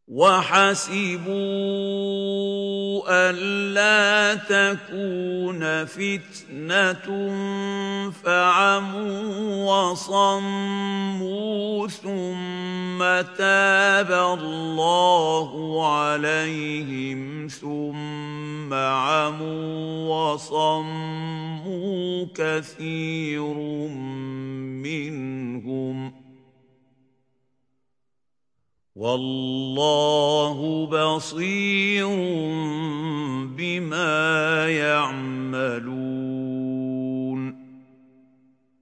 وَحَسِبُوا أَلَّا تَكُونَ فِتْنَةٌ فَعَمُوا وَصَمُّوا ثُمَّ تَابَ اللَّهُ عَلَيْهِمْ ثُمَّ عَمُوا وَصَمُّوا كَثِيرٌ مِّنْهُمْ ۚ وَاللَّهُ بَصِيرٌ بِمَا يَعْمَلُونَ.